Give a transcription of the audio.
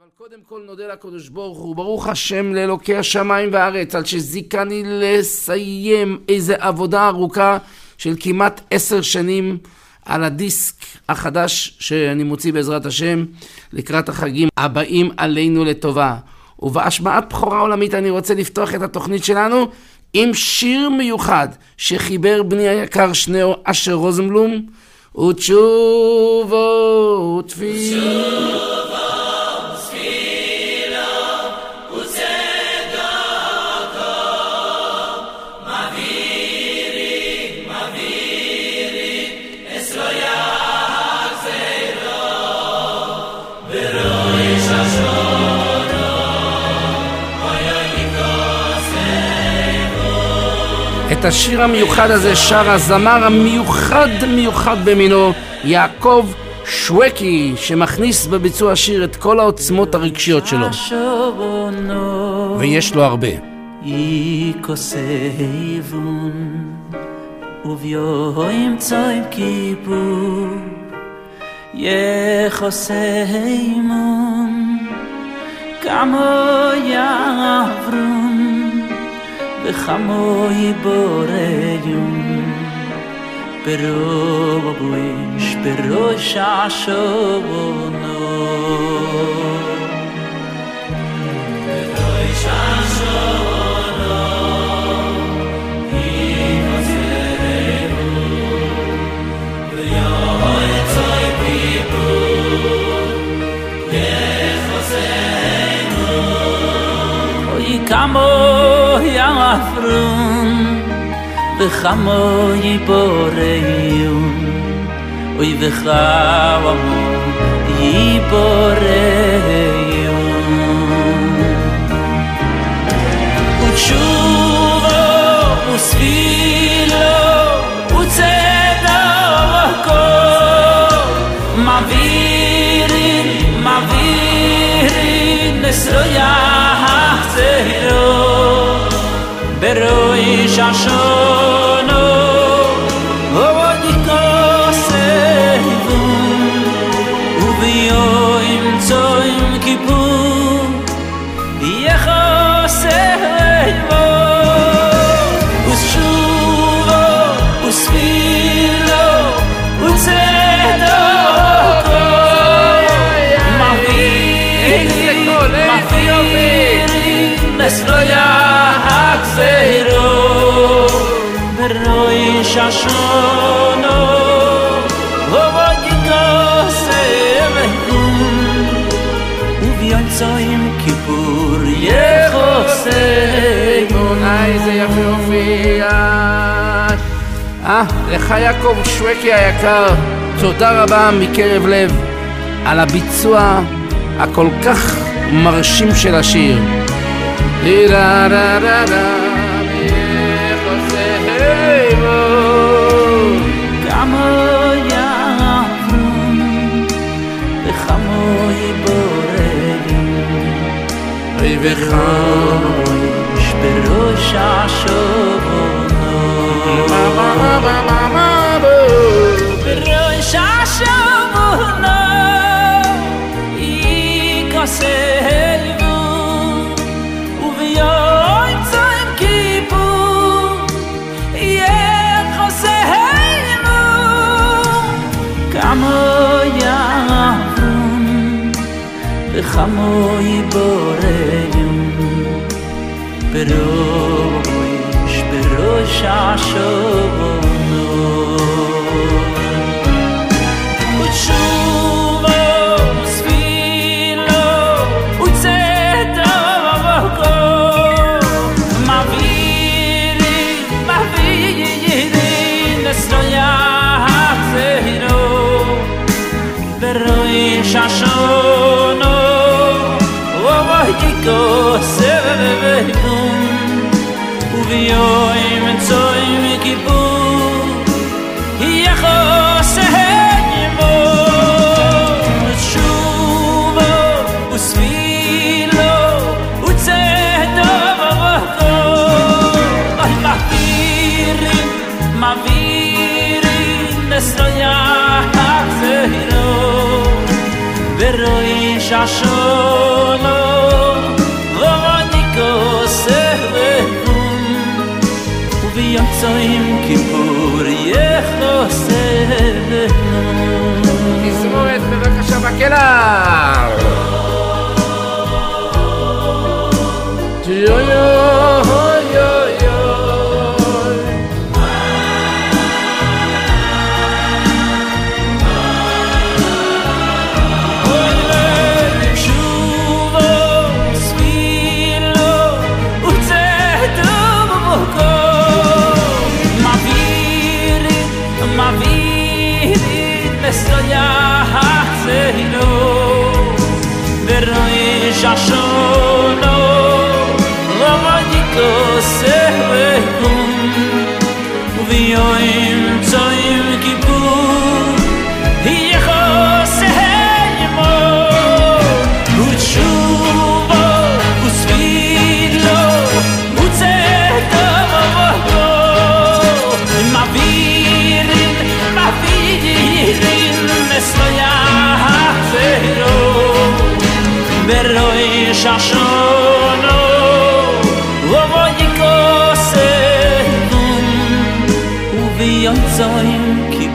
אבל קודם כל נודה לקדוש ברוך הוא, ברוך השם לאלוקי השמיים והארץ, על שזיכני לסיים איזו עבודה ארוכה של כמעט 10 שנים על הדיסק החדש שאני מוציא בעזרת השם לקראת החגים הבאים עלינו לטובה. ובהשמעת בכורה עולמית אני רוצה לפתוח את התוכנית שלנו עם שיר מיוחד שחיבר בני היקר שניאור אשר רוזנבלום, ותשובו ותפילה את השיר המיוחד הזה שר הזמר המיוחד במינו יעקב שווקי, שמכניס בביצוע השיר את כל העוצמות הרגשיות שלו, ויש לו הרבה. וביום צום כיפור יחוסיימון כמו יעברון וחמוי בוריון בראש השונו בראש השונו יחוסיימון ויום צום כיפור יחוסיימון אוי כמו יעברון וחמו יבוריון אוי וחמו יבוריון ותשובו וספילו וצדקו מעבירים נסרויה צהרו בראש השונו ודיקוסבון וביום צום כיפור יחוסבון ושובו וספילו וצדקו מעבירים נסרויה זהירו בראש השונו ובגיקוסבון וביום צום כיפור יחוסיימון. איזה יפה הופיע. לך יעקב שווקי היקר, תודה רבה מקרב לב על הביצוע הכל כך מרשים של השיר. רה רה רה רה יחוסיימון כמו יעברון וחמו יבוריון אוי וחמוש בראש השונו בראש השונו יחוסיימון וביום צום כיפור יחוסיימון כמו יעברון וחמו יבוריון בראש השונו ותשובו וספילו וצדקו מעבירים נסרויה צהרו בראש השונו ובגיקוסבון וביום צום כיפור יחוסיימון ותשובו וספילו וצדקו מעבירים נסרויה צהרו בראש השונו Tzoyim Kippur Yechosenu. תזמורת בבקשה בקלר. יו יו יו יו Shashono Lomadiko Sevekum Uvioim Tzoyim Kippur Yechosenu Utshuva Usvilo Utzeta Vavoko Mavirin Mesloyachero Beroi Shashono Lovodiko Sedum Uviyotzoim Kippur